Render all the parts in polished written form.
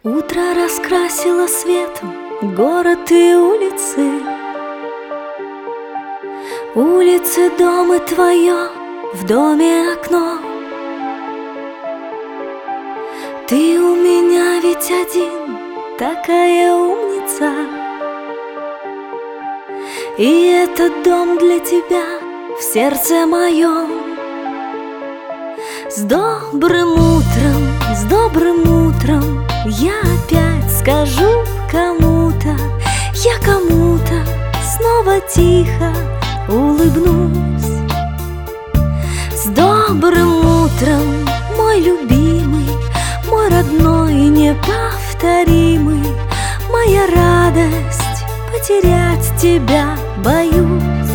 Утро раскрасило светом город и улицы. Улицы, дом и твое, в доме окно. Ты у меня ведь один, такая умница. И этот дом для тебя в сердце моем. С добрым утром я опять скажу кому-то, я кому-то снова тихо улыбнусь. С добрым утром, мой любимый, мой родной и неповторимый, моя радость, потерять тебя боюсь.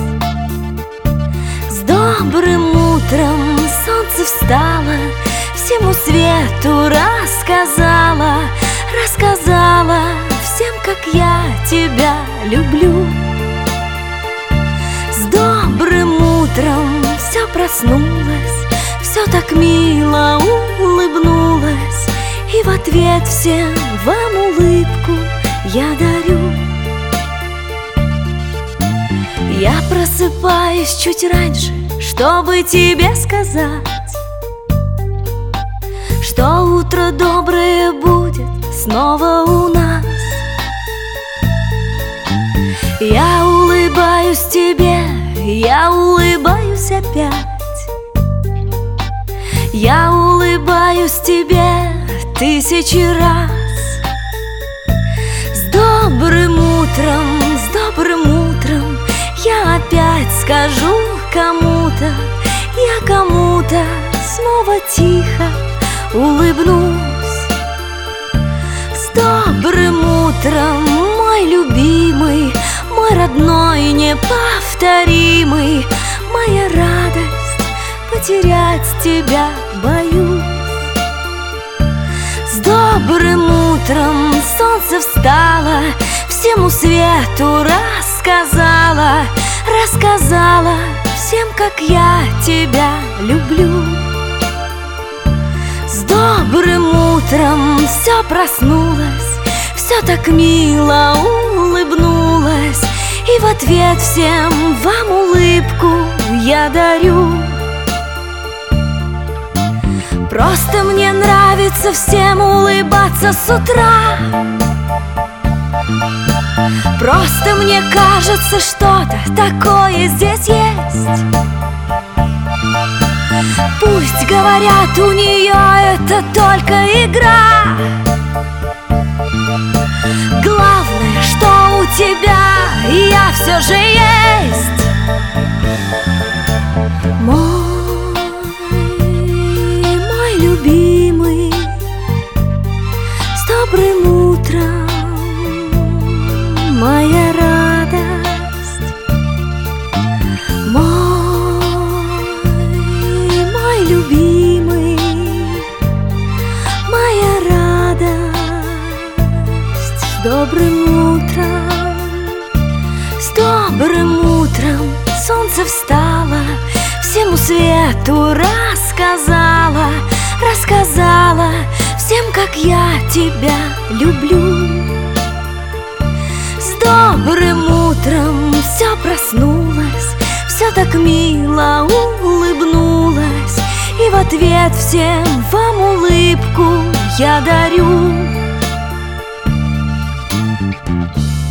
С добрым утром солнце встало, всему свету рассказала всем, как я тебя люблю. С добрым утром все проснулось, все так мило улыбнулось, и в ответ всем вам улыбку я дарю. Я просыпаюсь чуть раньше, чтобы тебе сказать, что утро доброе будет снова у нас. Я улыбаюсь тебе, я улыбаюсь опять. Я улыбаюсь тебе тысячи раз. С добрым утром я опять скажу кому-то, я кому-то снова тихо улыбнусь. С добрым утром, мой любимый, мой родной и неповторимый, моя радость, потерять тебя боюсь. С добрым утром солнце встало, всему свету рассказала всем, как я тебя люблю. С добрым утром все проснулось, все так мило улыбнулось, и в ответ всем вам улыбку я дарю. Просто мне нравится всем улыбаться с утра. Просто мне кажется, что-то такое здесь есть. Пусть говорят, у нее это только игра. Главное, что у тебя я все же есть. Мой любимый, с добрым утром, моя радость. Мой любимый, моя радость. С добрым утром солнце встало, всему свету рассказала всем, как я тебя люблю. С добрым утром все проснулось, все так мило улыбнулось, и в ответ всем вам улыбку я дарю.